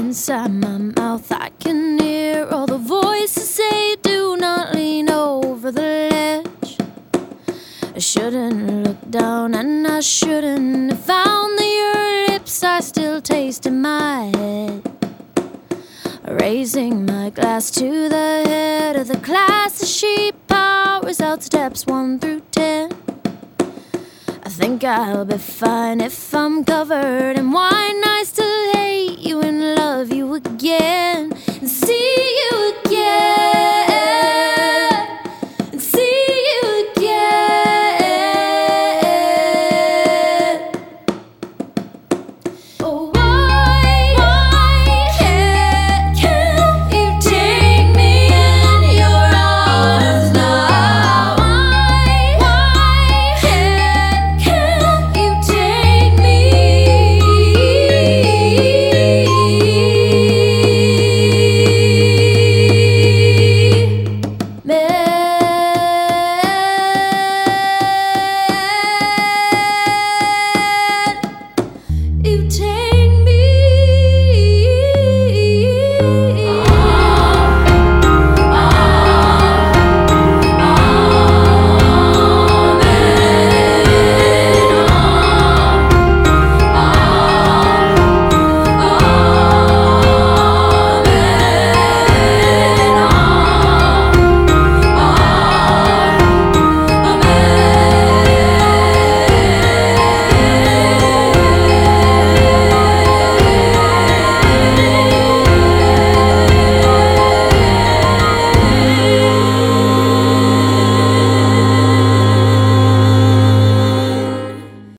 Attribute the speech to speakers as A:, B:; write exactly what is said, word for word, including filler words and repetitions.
A: inside my mouth. I can hear all the voices say, do not lean over the ledge. I shouldn't look down, and I shouldn't have found that your lips are still taste in my head. Raising my glass to the head of the class as she powers out steps one through ten. I think I'll be fine if I'm covered in wine. I still hate you and love you again, and see you